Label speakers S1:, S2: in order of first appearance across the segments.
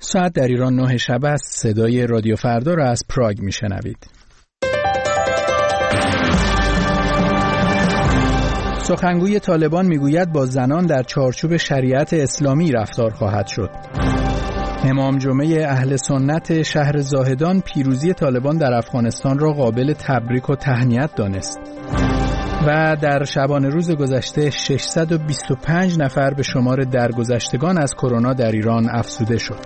S1: ساعت در ایران 9 شب است. صدای رادیو فردا را از پراگ میشنوید. سخنگوی طالبان میگوید با زنان در چارچوب شریعت اسلامی رفتار خواهد شد. امام جمعه اهل سنت شهر زاهدان پیروزی طالبان در افغانستان را قابل تبریک و تهنیت دانست. و در شبانه روز گذشته 625 نفر به شمار درگذشتگان از کرونا در ایران افزوده شد.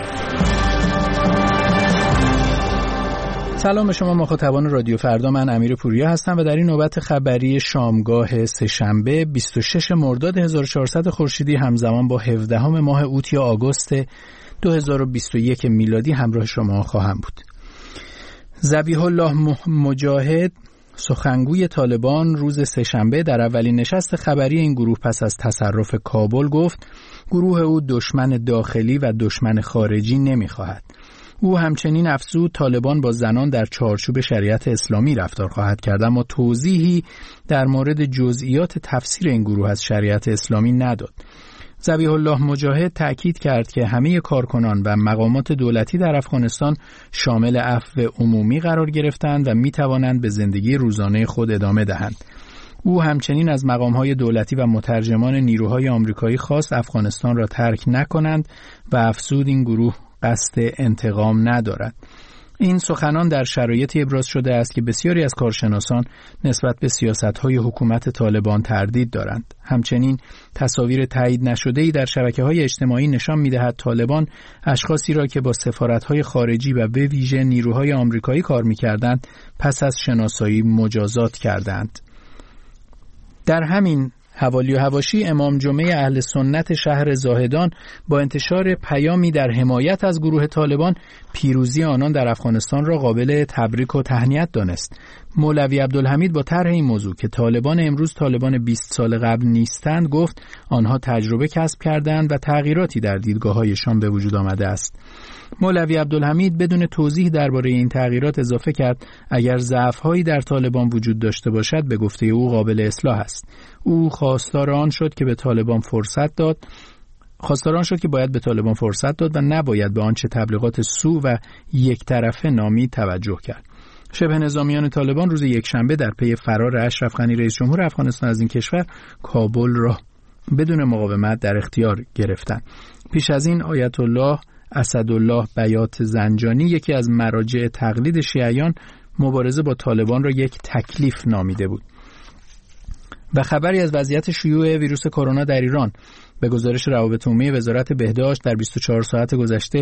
S1: سلام به شما مخاطبان رادیو فردا، من امیر پوریا هستم و در این نوبت خبری شامگاه سه‌شنبه 26 مرداد 1400 خورشیدی همزمان با 17 ماه اوت یا آگوست 2021 میلادی همراه شما خواهم بود. ذبیح الله مجاهد سخنگوی طالبان روز سه‌شنبه در اولین نشست خبری این گروه پس از تصرف کابل گفت گروه او دشمن داخلی و دشمن خارجی نمی‌خواهد. او همچنین افزود طالبان با زنان در چارچوب شریعت اسلامی رفتار خواهد کرد، اما توضیحی در مورد جزئیات تفسیر این گروه از شریعت اسلامی نداد. ذبیح الله مجاهد تأکید کرد که همه کارکنان و مقامات دولتی در افغانستان شامل عفو عمومی قرار گرفتند و می توانند به زندگی روزانه خود ادامه دهند. او همچنین از مقام‌های دولتی و مترجمان نیروهای آمریکایی خواست افغانستان را ترک نکنند و افزود این گروه قصد انتقام ندارد. این سخنان در شرایطی ابراز شده است که بسیاری از کارشناسان نسبت به سیاست‌های حکومت طالبان تردید دارند. همچنین تصاویر تایید نشده‌ای در شبکه‌های اجتماعی نشان می‌دهد طالبان اشخاصی را که با سفارت‌های خارجی و به ویژه نیروهای آمریکایی کار می‌کردند پس از شناسایی مجازات کردند. در همین حوالی و حواشی امام جمعه اهل سنت شهر زاهدان با انتشار پیامی در حمایت از گروه طالبان پیروزی آنان در افغانستان را قابل تبریک و تهنیت دانست. مولوی عبدالحمید با طرح این موضوع که طالبان امروز طالبان 20 سال قبل نیستند گفت آنها تجربه کسب کردند و تغییراتی در دیدگاه‌هایشان به وجود آمده است. مولوی عبدالحمید بدون توضیح درباره این تغییرات اضافه کرد اگر ضعف‌هایی در طالبان وجود داشته باشد به گفته او قابل اصلاح است. او خواستار آن شد که باید به طالبان فرصت داد و نباید به آنچه تبلیغات سو و یک طرفه نامی توجه کرد. شبه نظامیان طالبان روز یکشنبه در پی فرار اشرف غنی رئیس جمهور افغانستان از این کشور کابل را بدون مقاومت در اختیار گرفتند. پیش از این آیت الله اسدالله بیات زنجانی یکی از مراجع تقلید شیعیان مبارزه با طالبان را یک تکلیف نامیده بود. و خبری از وضعیت شیوع ویروس کرونا در ایران. به گزارش روابط عمومی وزارت بهداشت در 24 ساعت گذشته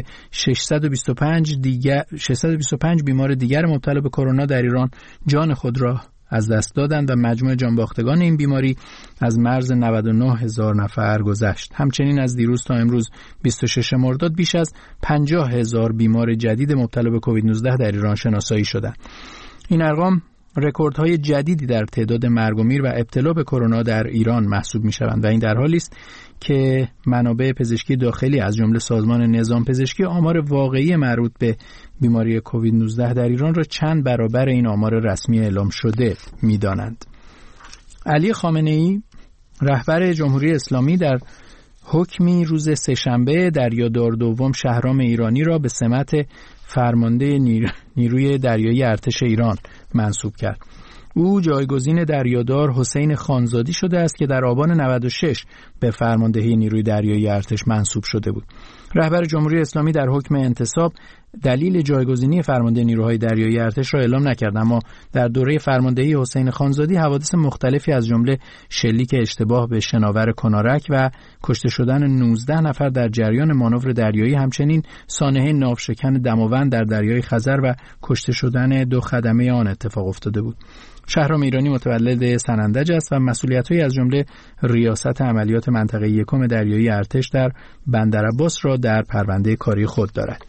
S1: 625 بیمار دیگر مبتلا به کرونا در ایران جان خود را از دست دادند و مجموع جانباختگان این بیماری از مرز 99,000 نفر گذشت. همچنین از دیروز تا امروز 26 مرداد بیش از 50,000 بیمار جدید مبتلا به کووید 19 در ایران شناسایی شدند. این ارقام رکوردهای جدیدی در تعداد مرگ و میر و ابتلا به کرونا در ایران محسوب می‌شوند و این در حالی است که منابع پزشکی داخلی از جمله سازمان نظام پزشکی آمار واقعی مربوط به بیماری کووید 19 در ایران را چند برابر این آمار رسمی اعلام شده می‌دانند. علی خامنه‌ای رهبر جمهوری اسلامی در حکمی روز سه‌شنبه دریادار دوم شهرام ایرانی را به سمت فرمانده نیروی دریایی ارتش ایران منصوب کرد. او جایگزین دریادار حسین خانزادی شده است که در آبان 96 به فرماندهی نیروی دریایی ارتش منصوب شده بود. رهبر جمهوری اسلامی در حکم انتصاب دلیل جایگزینی فرمانده نیروهای دریایی ارتش را اعلام نکرد، اما در دوره فرماندهی حسین خانزادی حوادث مختلفی از جمله شلیک اشتباه به شناور کنارک و کشته شدن 19 نفر در جریان مانور دریایی، همچنین سانحه ناوشکن دماوند در دریای خزر و کشته شدن 2 خدمه آن اتفاق افتاده بود. شهرام ایرانی متولد سنندج است و مسئولیت‌هایی از جمله ریاست عملیات منطقه یکم دریایی ارتش در بندرعباس را در پرونده کاری خود دارد.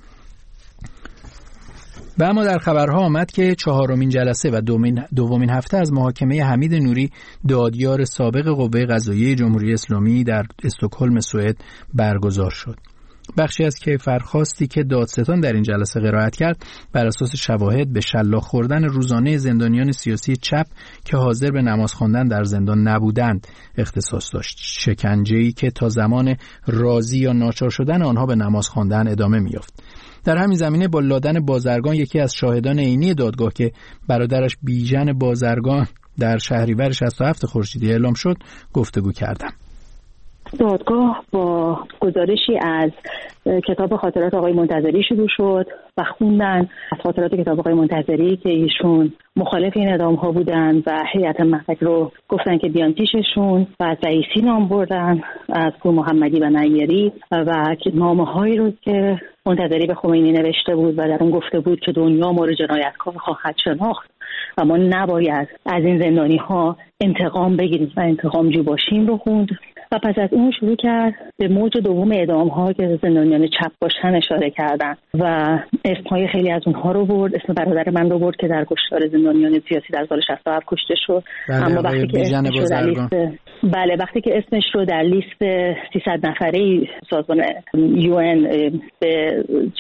S1: و اما در خبرها آمد که 4مین جلسه و دومین هفته از محاکمه حمید نوری دادیار سابق قوه قضاییه جمهوری اسلامی در استکهلم سوئد برگزار شد. بخشی از کیفرخواستی که دادستان در این جلسه قرائت کرد بر اساس شواهد به شلاق خوردن روزانه زندانیان سیاسی چپ که حاضر به نماز خواندن در زندان نبودند اختصاص داشت. شکنجه‌ای که تا زمان راضی یا ناچار شدن آنها به نماز خواندن ادامه می‌یافت. در همین زمینه با لادن بازرگان، یکی از شاهدان عینی دادگاه که برادرش بیژن بازرگان در شهریور 67 خورشیدی اعلام شد، گفتگو کردم.
S2: دادگاه با گزارشی از کتاب خاطرات آقای منتظری شروع شد و خوندن از خاطرات کتاب آقای منتظری که ایشون مخالف این اعدام‌ها بودن و هیئت محضر رو گفتن که بیان پیششون و از رئیسی نام بردن، از پور محمدی و نیری و نامه‌هایی رو که منتظری به خمینی نوشته بود و در اون گفته بود که دنیا ما رو جنایتکار خواهد شناخت و ما نباید از این زندانی‌ها انتقام بگیریم و انتقامجو باشیم رو خوند و پس از اون شروع کرد به موج دوم اعدام‌ها که زندانیان چپ باشن اشاره کردن و اسمهای خیلی از اونها رو برد. اسم برادر من رو برد که در کشتار زندانیان سیاسی در سال 67 کشته شد. اما وقتی که اسمش رو در لیست اسمش رو در لیست 300 نفره سازمان UN به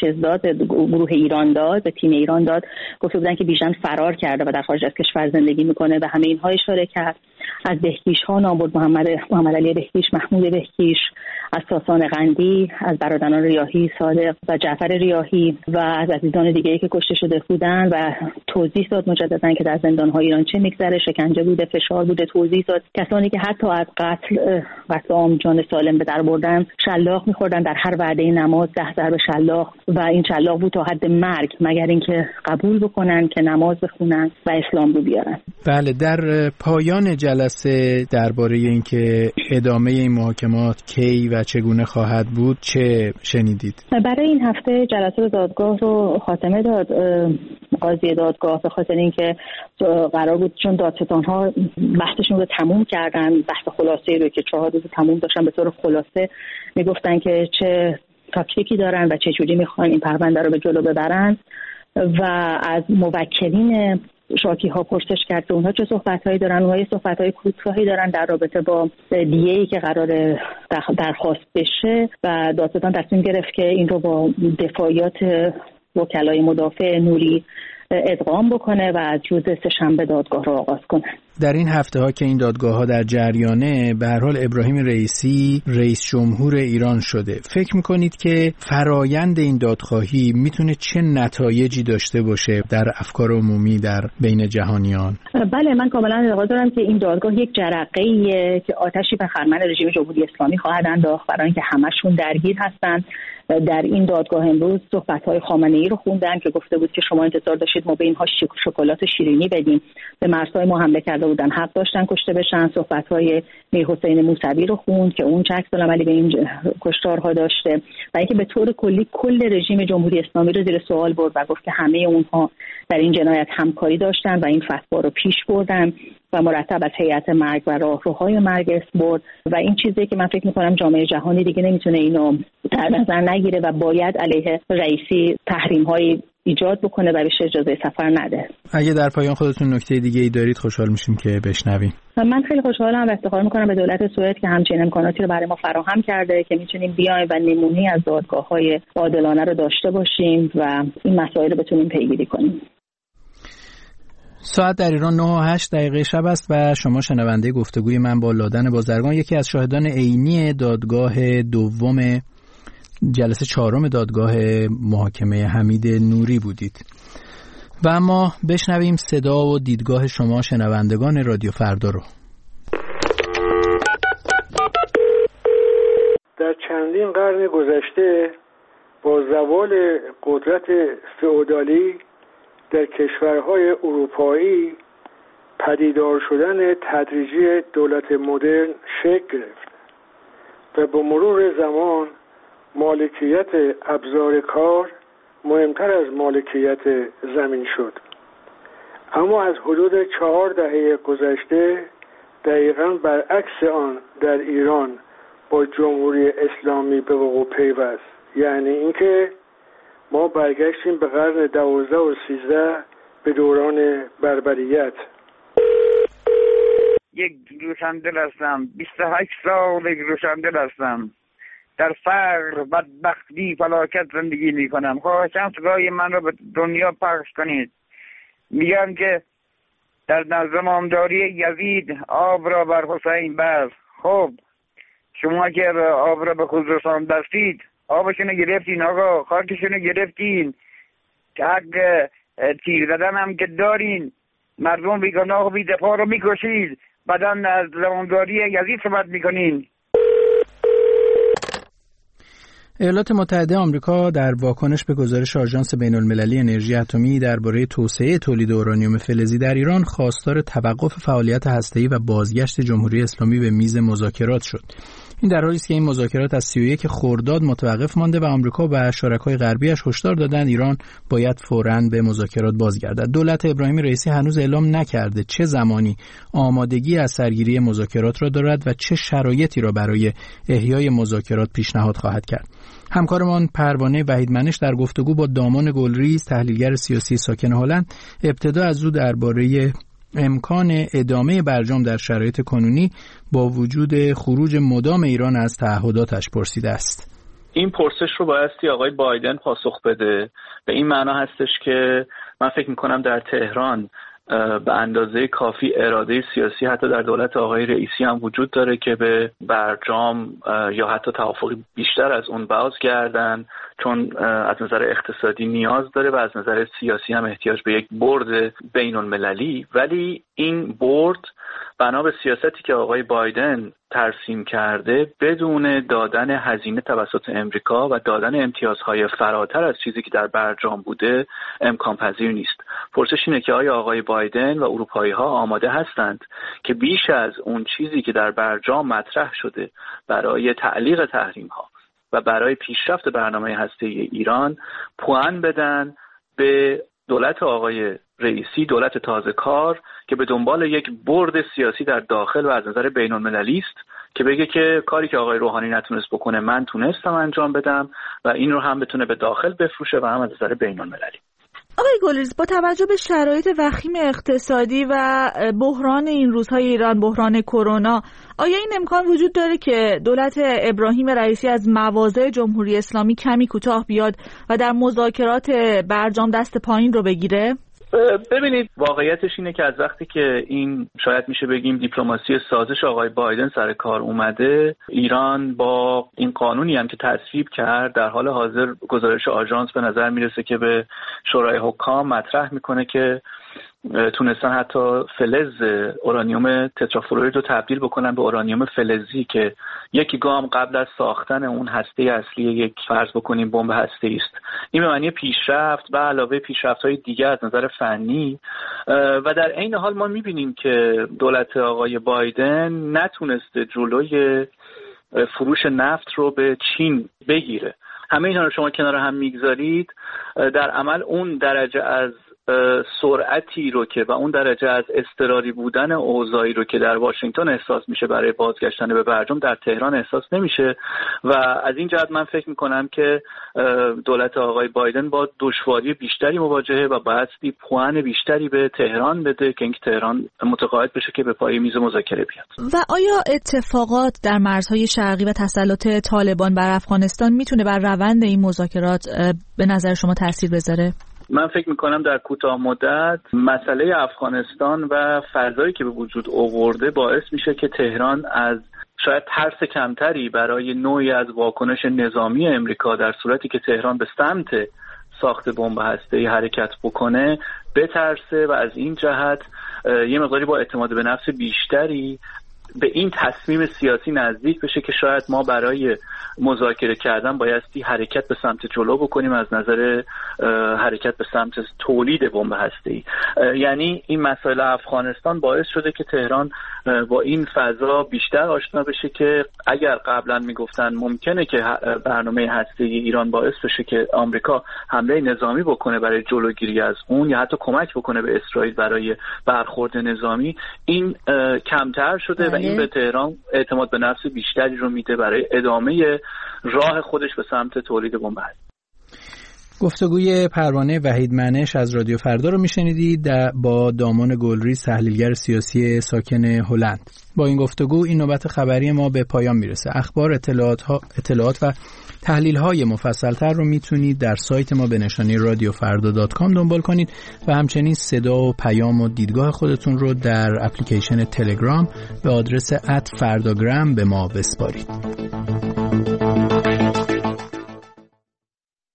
S2: گروه ایران داد، به تیم ایران داد، گفته بودن که بیژن فرار کرده و در خارج از کشور زندگی میکنه و همه اینها اشاره کرد. از بهکیش ها نام برد، محمد علی بهکیش، محمود بهکیش، از ساسان قندی، از برادران ریاحی، صادق و جعفر ریاحی و از عزیزان دیگه‌ای که کشته شده بودند و توضیح داد مجددا که در زندان‌های ایران چه میگذره، شکنجه بوده، فشار بوده، توضیح داد. کسانی که حتی از قتل عام جان سالم به در بردن شلاق می‌خوردن، در هر وعده نماز 10 ضرب شلاق و این شلاق بود تا حد مرگ، مگر اینکه قبول بکنن که نماز بخونن و اسلام رو بیارن.
S1: بله، در پایان جلسه درباره اینکه ادامه این محاکمات کی و چگونه خواهد بود چه شنیدید؟
S2: برای این هفته جلسه دادگاه رو خاتمه داد قاضی دادگاه، به خاطر اینکه قرار بود چون دادستان‌ها بحثشون رو تموم کردن، بحث خلاصه‌ای رو که 4 روز تموم داشتن به طور خلاصه میگفتن که چه تاکتیکی دارن و چه جوری میخوان این پرونده رو به جلو ببرن و از موکلین شاکی ها پرسش کرد که اونها چه صحبت‌هایی دارن. اونها یه صحبت‌های کوتاهی دارن در رابطه با دیه‌ای که قرار درخواست بشه و دادستان تصمیم گرفت که این رو با دفاعیات وکلای مدافع نوری ادغام بکنه و از روز سه‌شنبه دادگاه رو آغاز کنه.
S1: در این هفته ها که این دادگاه ها در جریانه، به هر حال ابراهیم رئیسی رئیس جمهور ایران شده. فکر میکنید که فرایند این دادخواهی میتونه چه نتایجی داشته باشه در افکار عمومی در بین جهانیان؟
S2: بله، من کاملا اعتقاد دارم که این دادگاه یک جرقه‌ایه که آتشی به خرمن رژیم جمهوری اسلامی خواهد انداخت، برای اینکه همشون درگیر هستن. در این دادگاه امروز صحبت‌های خامنه‌ای رو خوندن که گفته بود که شما انتظار داشتید ما به اینها شکلات شیرینی بدیم، به مرزهای ما حمله کرده بودن، حق داشتن کشته بشن. صحبت‌های میرحسین موسوی رو خوند که اون چه عکس‌العملی به این کشتارها داشته و اینکه به طور کلی کل رژیم جمهوری اسلامی رو زیر سوال برد و گفت که همه اونها در این جنایت همکاری داشتن و این فتوا رو پیش بردن و مرتب از هیئت مرگ و راهروهای مرگ اسم برد و این چیزی که من فکر می‌کنم جامعه جهانی دیگه نمیتونه اینو در نظر نگیره و باید علیه رئیسی تحریم‌های ایجاد بکنه و بهش اجازه سفر نده.
S1: اگه در پایان خودتون نکته دیگه‌ای دارید خوشحال میشیم که بشنویم.
S2: من خیلی خوشحالم و افتخار میکنم به دولت سوئد که همچین امکاناتی رو برای ما فراهم کرده که میتونیم بیایم و نمونه‌ای از دادگاه‌های عادلانه رو داشته باشیم و این مسائل رو بتونیم پیگیری کنیم.
S1: ساعت در ایران 9:08 شب است و شما شنونده گفتگوی من با لادن بازرگان، یکی از شاهدان عینی دادگاه دوم جلسه 4 دادگاه محاکمه حمید نوری بودید. و اما بشنویم صدا و دیدگاه شما شنوندگان رادیو فردا رو.
S3: در چندین قرن گذشته با زوال قدرت فئودالی در کشورهای اروپایی پدیدار شدن تدریجی دولت مدرن شکل گرفت و با مرور زمان مالکیت ابزار کار مهمتر از مالکیت زمین شد. اما از حدود 4 دهه گذشته دقیقاً برعکس آن در ایران با جمهوری اسلامی به وقوع پیوست، یعنی اینکه ما برگشتیم به قرن 12 و 13 به دوران بربریت.
S4: یک روشندل هستم، 28 سال یک روشندل هستم. در فقر بدبختی فلاکت زندگی میکنم. خواهشاً صدای من را به دنیا پخش کنید. میگم که در زمامداری یزید آب را بر حسین بس. خب شما که آب را به خود رسان دستید، آبشونو گرفتین آقا، خاکشونو گرفتین، حق تیر زدن هم که دارین، مردم بیگناه و بی‌دفاع رو میکشید، بعدا از زمامداری یزید صحبت میکنین.
S1: ایالات متحده آمریکا در واکنش به گزارش آژانس بین‌المللی انرژی اتمی درباره توسعه تولید اورانیوم فلزی در ایران خواستار توقف فعالیت هسته‌ای و بازگشت جمهوری اسلامی به میز مذاکرات شد. این در حالی است که این مذاکرات از 31 خرداد متوقف مانده و آمریکا و شرکای غربیش هشدار دادند ایران باید فوراً به مذاکرات بازگردد. دولت ابراهیم رئیسی هنوز اعلام نکرده چه زمانی آمادگی از سرگیری مذاکرات را دارد و چه شرایطی را برای احیای مذاکرات پیشنهاد خواهد کرد. همکارمان پروانه وحیدمنش در گفتگو با دامان گلریز، تحلیلگر سیاسی ساکن هلند، ابتدا از او درباره امکان ادامه برجام در شرایط کنونی با وجود خروج مدام ایران از تعهداتش پرسیده است.
S5: این پرسش رو بایستی آقای بایدن پاسخ بده. به این معنا هستش که من فکر میکنم در تهران به اندازه کافی اراده سیاسی حتی در دولت آقای رئیسی هم وجود داره که به برجام یا حتی توافقی بیشتر از اون بازگردن، چون از نظر اقتصادی نیاز داره و از نظر سیاسی هم احتیاج به یک برد بین المللی. ولی این برد بنا به سیاستی که آقای بایدن ترسیم کرده بدون دادن هزینه توسط امریکا و دادن امتیازهای فراتر از چیزی که در برجام بوده امکان پذیر نیست. پرسش اینه که آیا آقای بایدن و اروپایی‌ها آماده هستند که بیش از اون چیزی که در برجام مطرح شده برای تعلیق تحریم‌ها و برای پیشرفت برنامه هسته‌ای ایران پوان بدن به دولت آقای رئیسی، دولت تازه کار که به دنبال یک برد سیاسی در داخل و از نظر بین‌المللی است که بگه که کاری که آقای روحانی نتونست بکنه من تونستم انجام بدم و این رو هم بتونه به داخل بفروشه و هم از نظر بین‌المللی.
S6: آقای گلریز، با توجه به شرایط وخیم اقتصادی و بحران این روزهای ایران، بحران کرونا، آیا این امکان وجود داره که دولت ابراهیم رئیسی از مواضع جمهوری اسلامی کمی کوتاه بیاد و در مذاکرات برجام دست پایین رو بگیره؟
S5: ببینید، واقعیتش اینه که از وقتی که این شاید میشه بگیم دیپلماسی سازش آقای بایدن سر کار اومده، ایران با این قانونی هم که تصویب کرد در حال حاضر گزارش آژانس به نظر میرسه که به شورای حکام مطرح میکنه که تونستن حتی فلز اورانیوم تترافلورید رو تبدیل بکنن به اورانیوم فلزی که یکی گام قبل از ساختن اون هسته اصلی یک فرض بکنیم بمب هسته‌ای است. این به معنی پیشرفت به علاوه پیشرفت‌های دیگه از نظر فنی و در عین حال ما می‌بینیم که دولت آقای بایدن نتونسته جلوی فروش نفت رو به چین بگیره. همه اینا رو شما کنار هم میگذارید، در عمل اون درجه از سرعتی رو که و اون درجه از اضطراری بودن اوضاعی رو که در واشنگتن احساس میشه برای بازگشتن به برجام در تهران احساس نمیشه و از این جهت من فکر میکنم که دولت آقای بایدن با دشواری بیشتری مواجهه و بایستی پوان بیشتری به تهران بده که اینکه تهران متقاعد بشه که به پای میز مذاکره بیاد.
S6: و آیا اتفاقات در مرزهای شرقی و تسلط طالبان بر افغانستان میتونه بر روند این مذاکرات به نظر شما تاثیر بذاره؟
S5: من فکر میکنم در کوتاه مدت مسئله افغانستان و فضایی که به وجود آورده باعث میشه که تهران از شاید ترس کمتری برای نوعی از واکنش نظامی امریکا در صورتی که تهران به سمت ساخت بمب هسته‌ای حرکت بکنه بترسه و از این جهت یه مقداری با اعتماد به نفس بیشتری به این تصمیم سیاسی نزدیک بشه که شاید ما برای مذاکره کردن بایستی حرکت به سمت جلو بکنیم از نظر حرکت به سمت تولید بمب هسته‌ای. یعنی این مسائل افغانستان باعث شده که تهران با این فضا بیشتر آشنا بشه که اگر قبلا میگفتن ممکنه که برنامه هسته‌ای ایران باعث بشه که آمریکا حمله نظامی بکنه برای جلوگیری از اون یا حتی کمک بکنه به اسرائیل برای برخورد نظامی، این کمتر شده و این به تهران اعتماد به نفس بیشتری رو میده برای ادامه راه خودش به سمت تولید بمب.
S1: گفتگوی پروانه وحید منش از رادیو فردا رو میشنیدید با دامان گلریز، تحلیلگر سیاسی ساکن هلند. با این گفتگو این نوبت خبری ما به پایان میرسه. اخبار، اطلاعات و تحلیل‌های مفصل‌تر رو میتونید در سایت ما به نشانی radiofarda.com دنبال کنید و همچنین صدا و پیام و دیدگاه خودتون رو در اپلیکیشن تلگرام به آدرس @فرdagram به ما بسپارید.